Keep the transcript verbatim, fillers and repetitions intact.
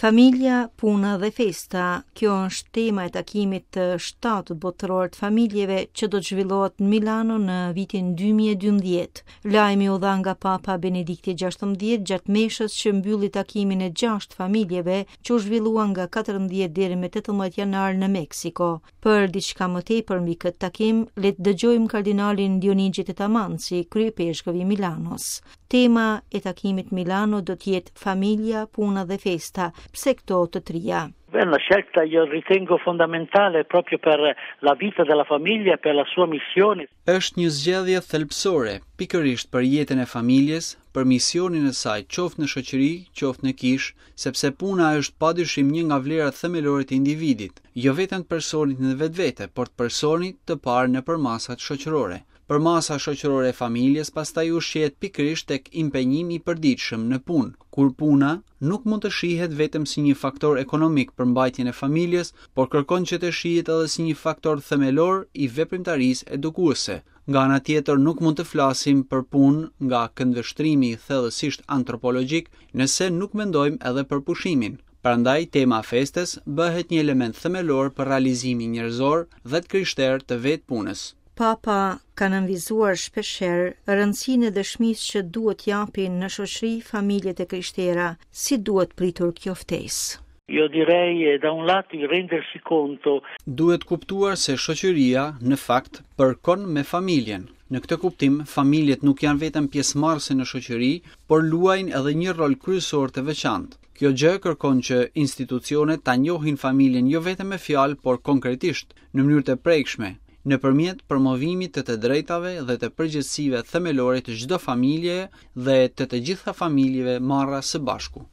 Familja, puna dhe festa, kjo është tema e takimit të shtatë botëror të familjeve që do të zhvillohet në Milano në vitin dy mijë e dymbëdhjetë. Lajmi u dha nga Papa Benedikti gjashtëmbëdhjetë gjatë meshës që mbylli takimin e gjashtë familjeve që u zhvillua nga katërmbëdhjetë deri me tetëmbëdhjetë janar në Meksiko. Për diçka më tepër mbi këtë takim, le të dëgjojmë kardinalin Dionigi Tetamansi, kryepeshkovi i Milanos. Tema e takimit Milano do të jetë familja, puna dhe festa. Pse këto të trija? Beh, la scelta io ritengo fondamentale proprio per la vita della famiglia, per la sua missione. Është një zgjedhje thelbësore, pikërisht për jetën e familjes, për misionin e saj, qoftë në shoqëri, qoftë në kish, sepse puna është padyshim një nga vlerat themelore të individit, jo vetëm të personit në vetvete, por të personit të parë nëpër masat shoqërore. Për masa shoqërore e familjes pastaj ushqehet pikërisht tek impenjimi i përditshëm në punë, kur puna nuk mund të shihet vetëm si një faktor ekonomik për mbajtjen e familjes, por kërkon që të shihet edhe si një faktor themelor i veprimtarisë edukuese. Nga ana tjetër nuk mund të flasim për punë nga këndvështrimi thellësisht antropologjik nëse nuk mendojmë edhe për pushimin. Prandaj tema e festes bëhet një element themelor për realizimin njerëzor dhe të krishterë të vetë punës. Papa ka nënvizuar shpeshherë rëndësinë e dëshmisë që duhet japin në shoqëri familjet e krishtera. Si duhet pritur kjo ftesë? Io direi da un lato il rendersi conto. Duhet kuptuar se shoqëria në fakt përkon me familjen. Në këtë kuptim, familjet nuk janë vetëm pjesëmarrëse në shoqëri, por luajnë edhe një rol kryesor të veçantë. Kjo gjë kërkon që institucionet ta njohin familjen jo vetëm me fjalë, por konkretisht, në mënyrë të prekshme, nëpërmjet promovimit të të drejtave dhe të përgjegjësive themelore të çdo familje dhe të të gjitha familjeve marra së bashku.